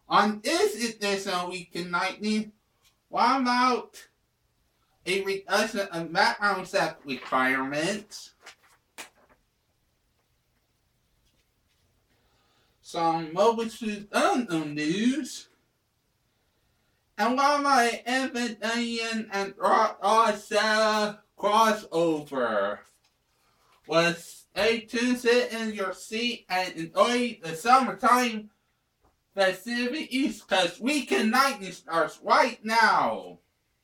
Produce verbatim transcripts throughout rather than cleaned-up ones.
On this edition Weekend Nightly, what about a reduction of background check requirements, some mobile suit unknown news, and what about an Evangelion and Sarah crossover? Well, stay tuned, sit in your seat, and enjoy the summertime festivities, because Weekend Nightly starts right now.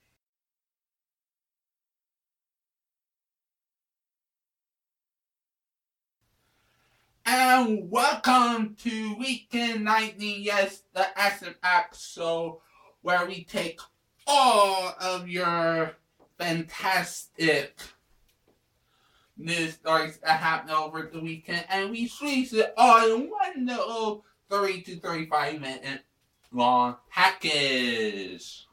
And welcome to Weekend Nightly, yes, the Action Act show, where we take all of your fantastic news stories that happen over the weekend and we squeeze it all in one little thirty to thirty-five minute long package.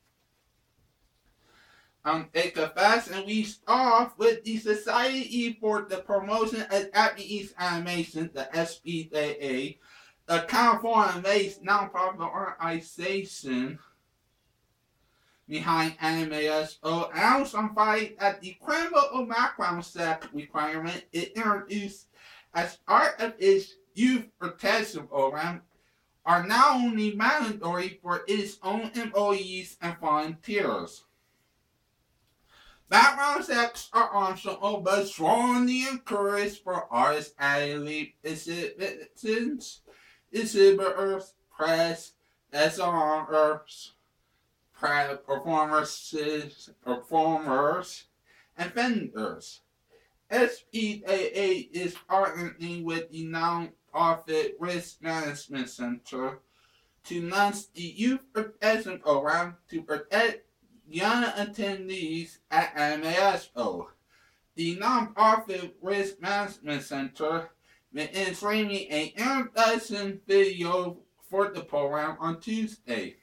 Um, take a fast and we start off with the Society for the Promotion of Japanese Animation, the S P J A, the California-based nonprofit organization behind Anime Expo, announced on Friday that the criminal background check requirement it introduced as part of its youth protection program are now only mandatory for its own employees and volunteers. Background checks are optional but strongly encouraged for artists, athletes, exhibitors, exhibitors, press, designers, performers, performers, and vendors. S P J A is partnering with the non-profit Risk Management Center to launch the Youth Protection Program to protect young attendees at Anime Expo. The non-profit Risk Management Center began streaming an introduction video for the program on Tuesday.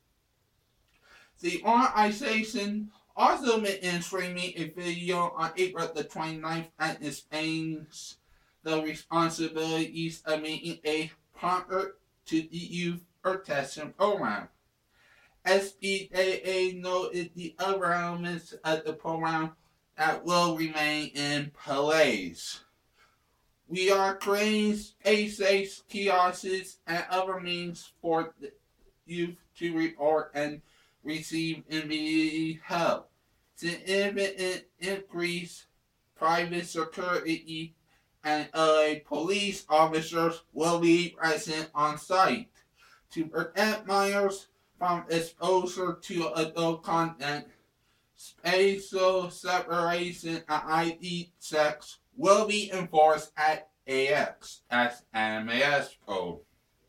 The organization also began streaming a video on April the twenty-ninth and explains the responsibilities of making a partner to the Youth Protection Program. S P J A noted the other elements of the program that will remain in place. We are creating space kiosks and other means for the youth to report and receive immediate help. Significant increase private security and L A police officers will be present on site to protect minors from exposure to adult content. Spatial separation and I D checks will be enforced at A X, that's Anime Expo.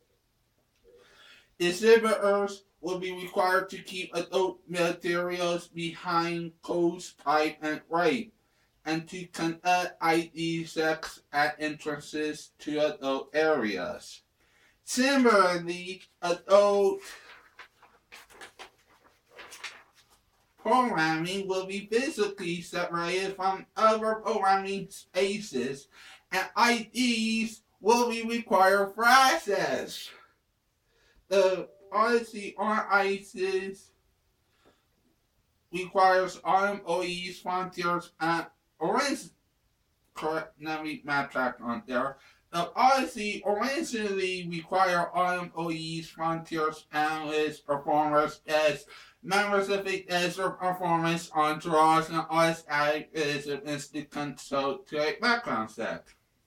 Exhibitors will be required to keep adult materials behind closed pipe and rape, and to conduct I D checks at entrances to adult areas. Similarly, adult programming will be physically separated from other programming spaces, and I Ds will be required for access. The policy on ISIS requires all employees, volunteers, and originally, correct, let me backtrack on there. The policy originally required all employees, volunteers, analysts, performers, guests, members of the desert performance entourage, and artist activists to consult to a background check,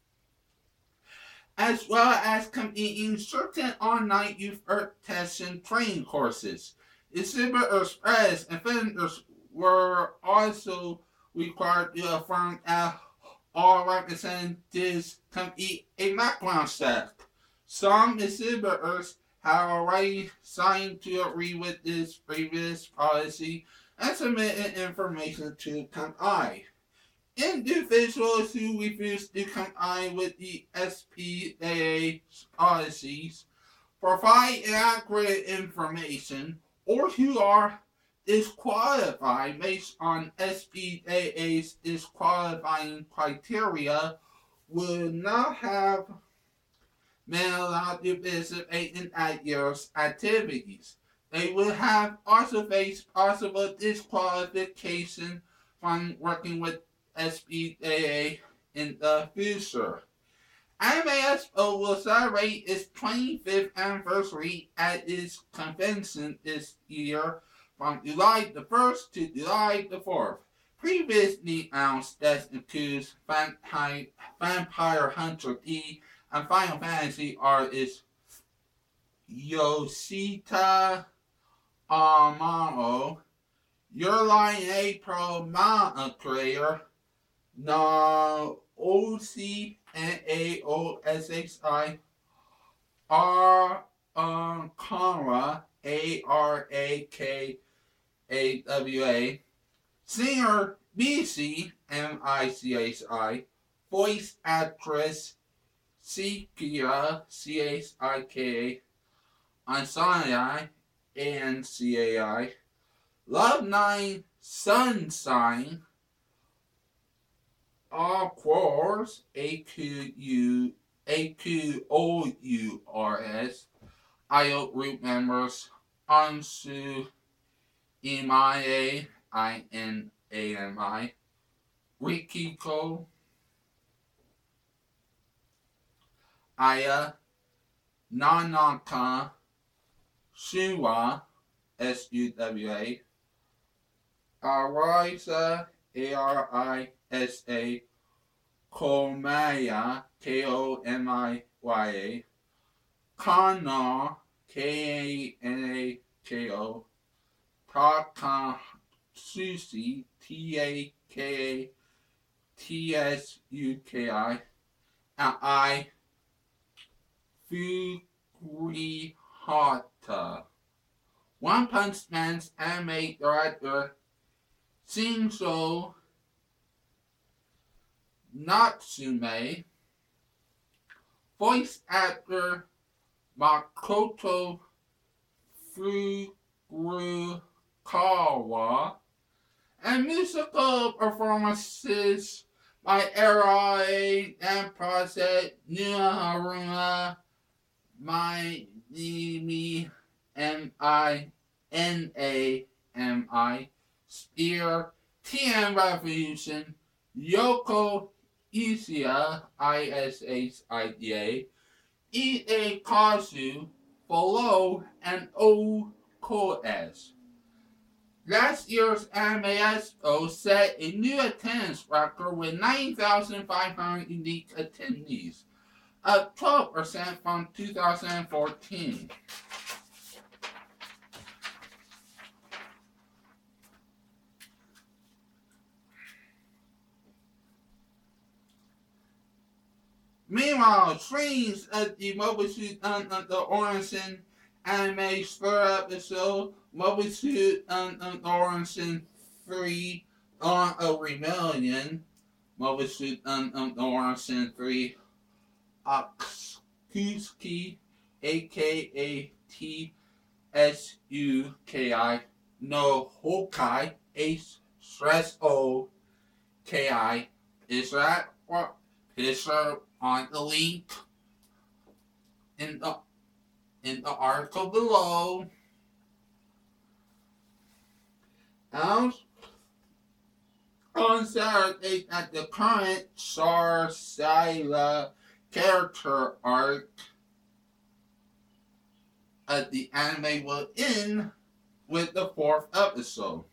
as well as completing certain online youth protection training courses. Exhibitors, press, and vendors were also required to affirm that all representatives complete a background check. Some exhibitors have already signed to agree with this previous policy and submitted information to comply. Individuals who refuse to comply with the S P J A's policies, provide inaccurate information, or who are disqualified based on S P J A's disqualifying criteria will not have may allow to participate in Agios activities. They will have also faced possible disqualification from working with S B A A in the future. Anime Expo will celebrate its twenty-fifth anniversary at its convention this year from July the first to July the fourth. Previously announced guests include Vampire Hunter D and Final Fantasy artist Yoshita Amano, Your Line A Pro manga creator No O C N A O S X I R Ankara A R A K A W A, singer B C M I C H I, voice actress Cikia C H I K A, Ansai A N C A I, Love nine Sunshine, Aquars A Q U A Q O U R S, I O group members Ansu Imae I N A M I, Rikiko, Aya, Nanaka, Shuwa, S U W A, Arisa, A R I S A, Komaya, K O M I Y A, Kana, K A N A K O, Takatsushi, T A K A T S U K I, and I, Furihata. One Punch Man's anime director Shinzo Natsume, voice actor Makoto Furukawa, and musical performances by Eri and Project Nia Haruna, My Nimi M I N A M I, Spear, T M Revolution, Yoko Ishida, I S H I D A, E A Kazu, Follow, and O Koes. Last year's Anime Expo set a new attendance record with nine thousand five hundred unique attendees, up twelve percent from two thousand fourteen. Meanwhile, trains at the Mobile Suit um, uh, the Orison Anime Spur episode, Mobile Suit um, uh, the Orison three, on a Rebellion, Mobile Suit um, um, the Orison three, Aksuki, A K A T S U K I, no Hokai, H stress O K I. Is that what? Picture on the link in the in the article below. And on Saturday at the current Sarsila character arc at the anime will end with the fourth episode.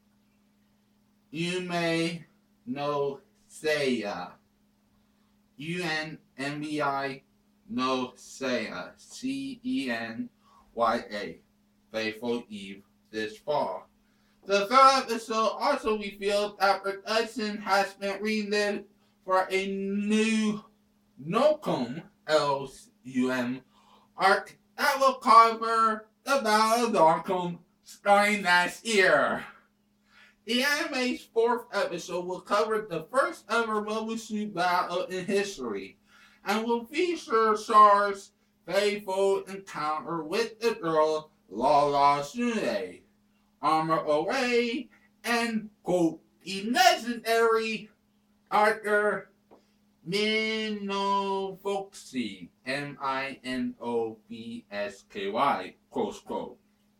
Yume no Seiya. U N M B I no Seiya. C E N Y A. Faithful Eve this fall. The third episode also revealed that production has been relived for a new Nocum L U M arc that will cover the Battle of Nocum starting last year. The anime's fourth episode will cover the first ever Mobile Suit battle in history and will feature Char's faithful encounter with the girl Lala Sune, Armor Away, and, quote, the legendary Arthur Minobsky, M I N O B S K Y, close quote,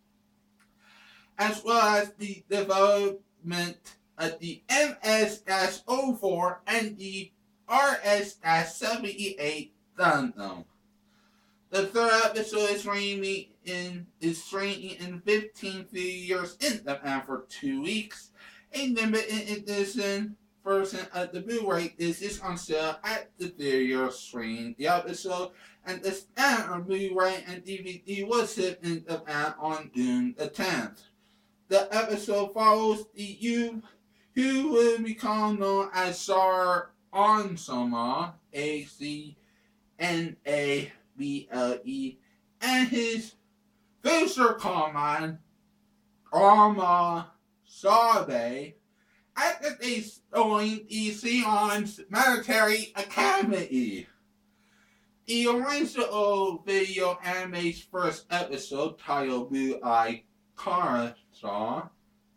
as well as the development of the M S zero four and the R S seventy-eight Gundam. The third episode is streaming in is streaming in fifteen theaters in Japan for two weeks. A limited edition version of the Blu-ray is is on sale at the theater streaming the episode, and the standard Blu-ray and D V D was shipped in Japan on June the tenth. The episode follows the you who will become known as Sar Onsama, A C N A B L E, and his future command, Arma Sabe, after they joined the Sion's military academy. The original video anime's first episode, titled Blue Eye Casbah,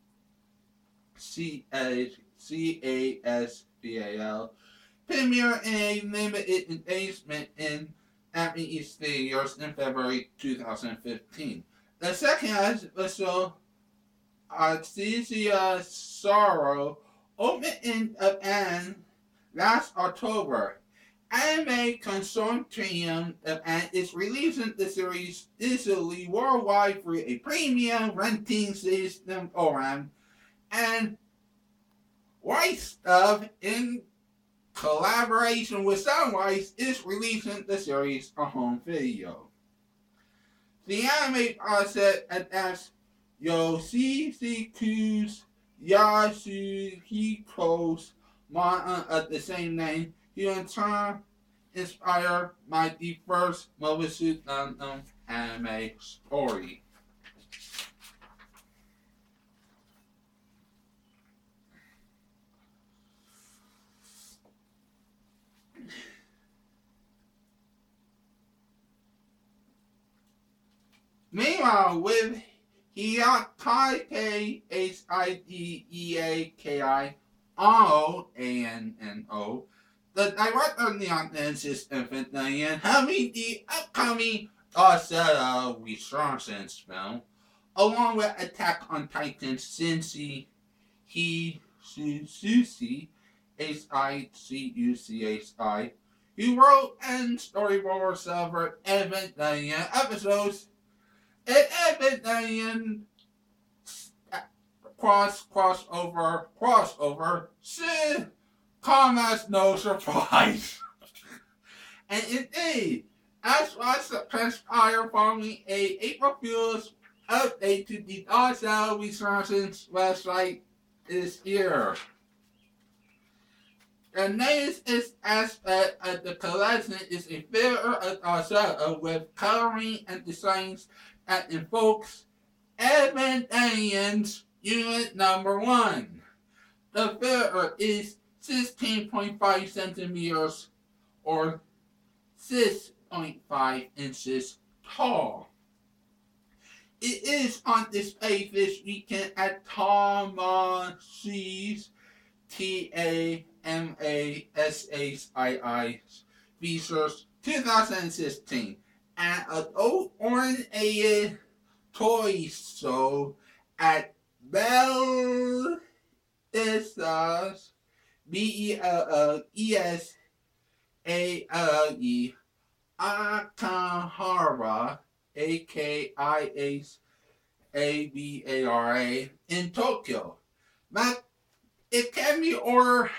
C A S B A L, premiered in a limited engagement in Japanese theaters in February twenty fifteen. The second episode, Artesia Sorrow, opened in Japan last October. Anime Consortium Japan is releasing the series digitally worldwide through a premium renting system program, and White Stuff, in collaboration with Sunrise, is releasing the series on home video. The anime process adapts Yoshihiko's Yasuhiko's manga of the same name, who in turn inspired by the first Mobile Suit Gundam anime story. Meanwhile, with Hideaki, H I D E A K I O A N N O, the director of Neon Genesis Evangelion, having the upcoming Godzilla Resurgence film, along with Attack on Titan Shinji Hisushi, H I C U C H I, who wrote and storyboarded several Evangelion episodes. An Evangelion cross crossover crossover should come as no surprise. And indeed, as was transpired following a April Fool's update to the Godzilla Resurgence website this year. The latest aspect of the collection is a figure of Godzilla with coloring and designs that invokes Evangelion's unit number one. The figure is sixteen point five centimeters or six point five inches tall. It is on display this weekend at Tamashi's, T A M A S H I I, Features twenty sixteen, and adult-oriented toy show at Bell Issa's, B E L L E S A L E, Akihabara, A K I H A B A R A, in Tokyo. But it can be ordered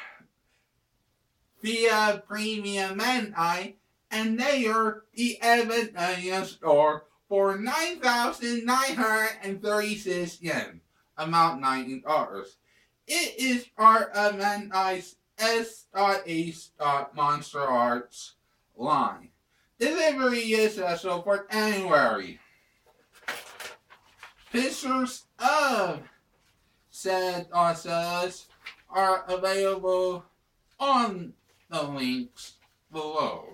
via Premium Bandai and later the Evangelion store for nine thousand nine hundred thirty-six yen, amount ninety dollars. It is part of Bandai's S H Monster Arts line. Delivery is scheduled for January. Pictures of said Godzillas are available on the links below.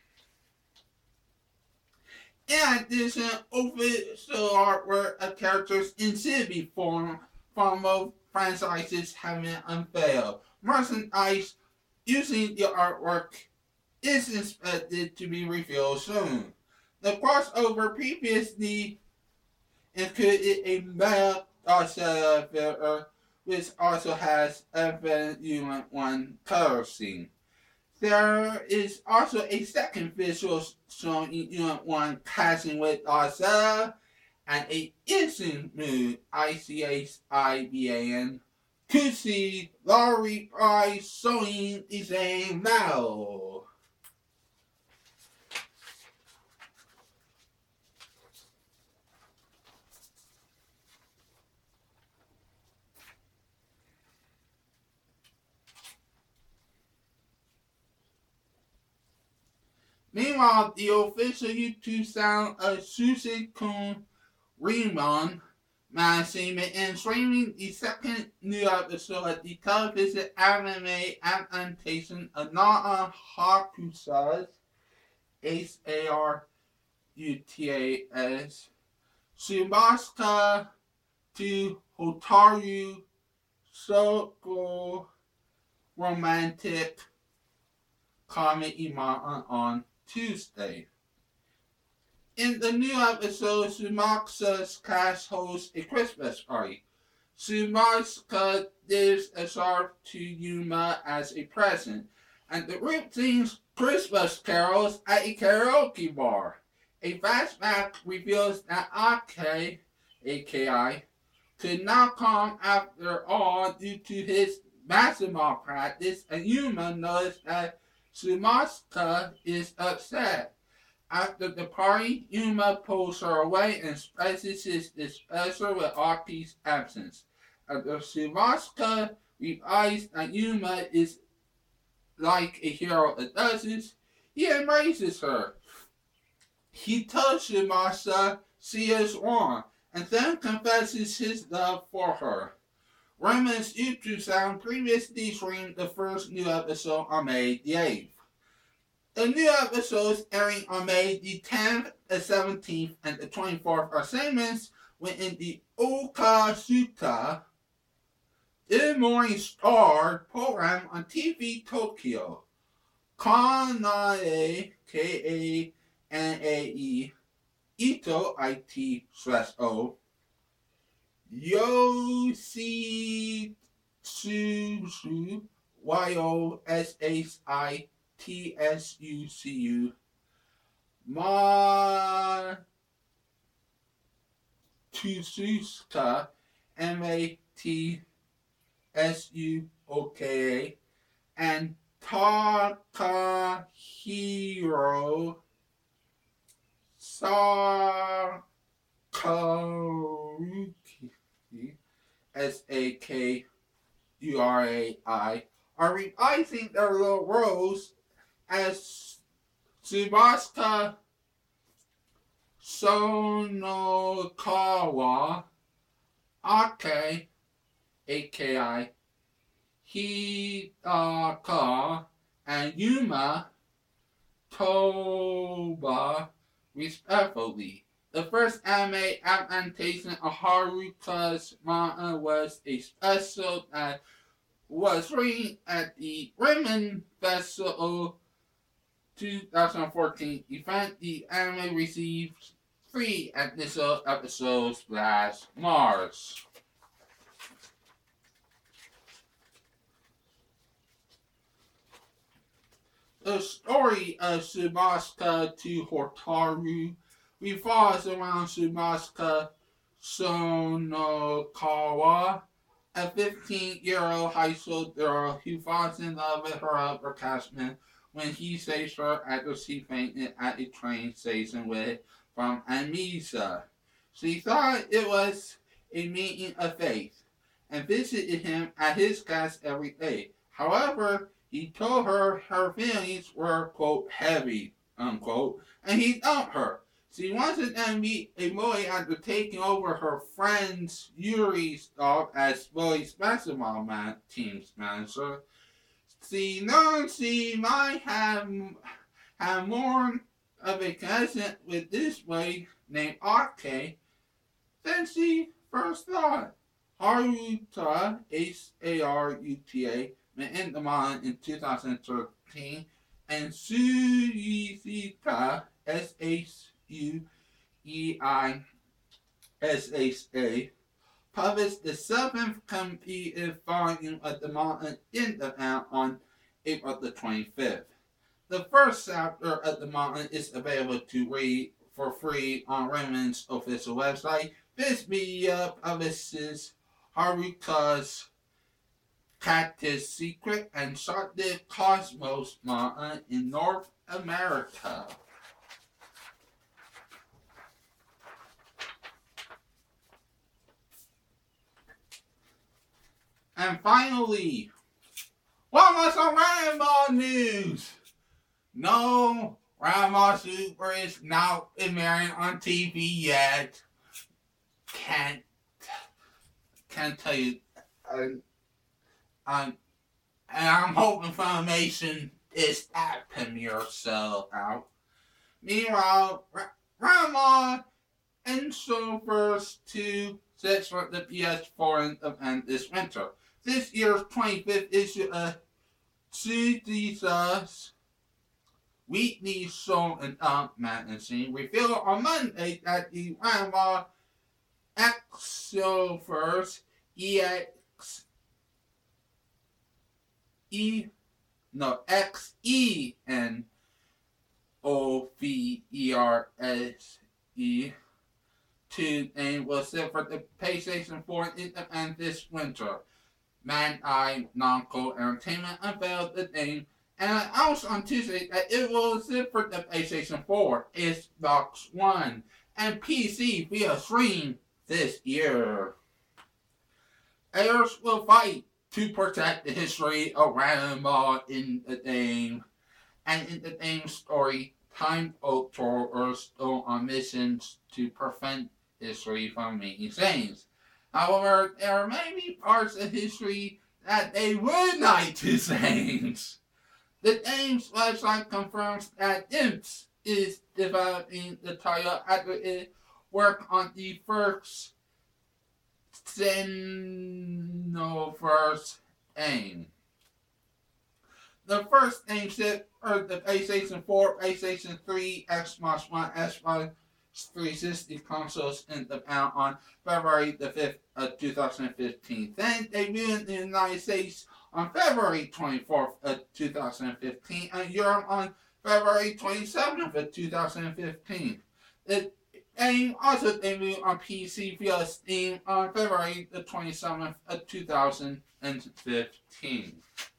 In addition, official artwork of characters in chibi form from both franchises have been unveiled. Merchandise using the artwork is expected to be revealed soon. The crossover previously included a male Godzilla figure, which also has a Unit one color scheme. There is also a second visual showing Unit one casting with Godzilla and a instant mood I C H I B A N to see Laurie Price showing the same now. Meanwhile, the official YouTube sound of Susan Kun Rimon Massimo and streaming the second new episode of the television anime adaptation of Nana Hakusas, H A R U T A S, Subasuka to Hotaru Shoko romantic comedy manga on Tuesday. In the new episode, Subasuka's cast hosts a Christmas party. Subasuka gives a scarf to Yuma as a present, and the group sings Christmas carols at a karaoke bar. A flashback reveals that Ake, A K I, could not come after all due to his basketball practice, and Yuma knows that Subasuka is upset. After the party, Yuma pulls her away and expresses his displeasure with Aki's absence. After Subasuka realizes that Yuma is like a hero that does this, he embraces her. He tells Subasuka she is wrong, and then confesses his love for her. Raymond's YouTube sound previously streamed the first new episode on May the eighth. The new episodes airing on May the tenth, the seventeenth, and the twenty-fourth are segments within the Okasuka The Morning Star program on T V Tokyo. Kanae, K A N A E, Ito, I T slash O, Yoshitsusu, Y O S H I T S U C U, Matsusuka, M A T S U O K A, and Takahiro Sakaruki, S A K U R A I, are reprising their roles as Subasuka Sonokawa, Ake, A K I, Hidaka, and Yuma Toba, respectively. The first anime adaptation of Haruka's manga was a special that was screened at the Ramen Festival twenty fourteen event. The anime received three initial episodes last March. The story of Subasuka to Hotaru revolves around Subasuka Sonokawa, a fifteen-year-old high school girl who falls in love with her upperclassman when he saves her after she fainted at a train station with from amnesia. She thought it was a meeting of faith and visited him at his class every day. However, he told her her feelings were, quote, heavy, unquote, and he dumped her. She wanted to meet a boy after taking over her friend's Yuri's job as boys' basketball man, team's manager. She knows she might have, have more of a connection with this boy named Ake than she first thought. Haruta, H A R U T A, went into manga in two thousand thirteen, and Suiza, S H U E I S H A, published the seventh completed volume of the manga in Japan on April the twenty-fifth. The first chapter of the manga is available to read for free on Raymond's official website. This video publishes Haruka's Cactus Secret and Short-Lived Cosmos manga in North America. And finally, what was some Ranma news? No, Ranma Super is not premiering on T V yet. Can't, can't tell you. Um, um, and I'm hoping Funimation is that premiere sell out. Meanwhile, Ranma and Showverse two sets for the P S four event this winter. This year's twenty-fifth issue of Suiza's weekly show and up magazine revealed on Monday that the Ranma Xovers E X E no X E N O V E R S E two name was set for the PlayStation four and this winter. Bandai Namco Entertainment unveiled the name and announced on Tuesday that it will sit for the PlayStation four, Xbox One, and P C via stream this year. Players will fight to protect the history of Ranma in the game, and in the game story, Time Ultra are still on missions to prevent history from being changed. However, there may be parts of history that they would like to change. The game's website confirms that Imps is developing the title after it worked on the first Xenoverse game. The first game shipped for the PlayStation four, PlayStation three, Xbox One, Xbox three sixty consoles in Japan on February the fifth of two thousand fifteen. Then debuted in the United States on February twenty-fourth of two thousand fifteen and Europe on February twenty-seventh of two thousand fifteen. The game also debuted on P C via Steam on February the twenty-seventh of two thousand fifteen.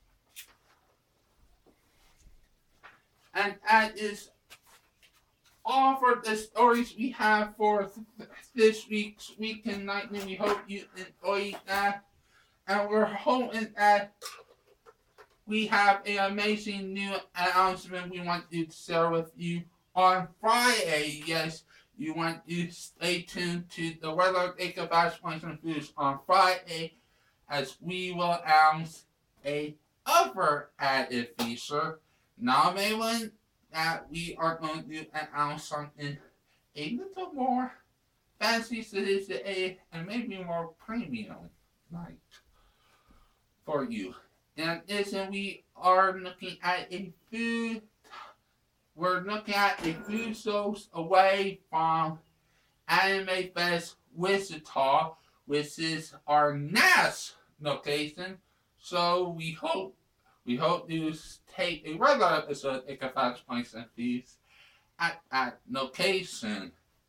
And that is all for the stories we have for th- this week's Weekend Nightly. We hope you enjoyed that. And we're hoping that we have an amazing new announcement we want to share with you on Friday. Yes, you want to stay tuned to the Weather Take Fast Points and Foods on Friday, as we will announce a other added feature. Now, maybe that we are going to announce something a little more fancy today and maybe more premium like for you. And listen, we are looking at a food we're looking at a few shows away from Anime Fest Wichita, which is our next location. So we hope we hope to take a regular episode of Ichabod's Points and Fees at that location.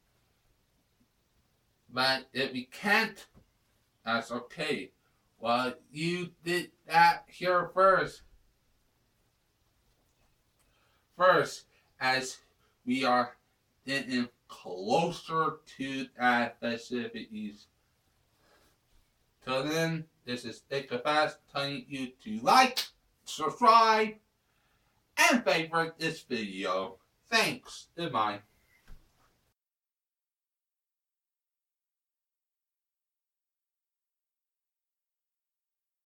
But if we can't, that's okay. Well, you did that here first. First, as we are getting closer to that festivities. Till then, this is Ichabod telling you to like, subscribe, and favorite this video. Thanks. Goodbye.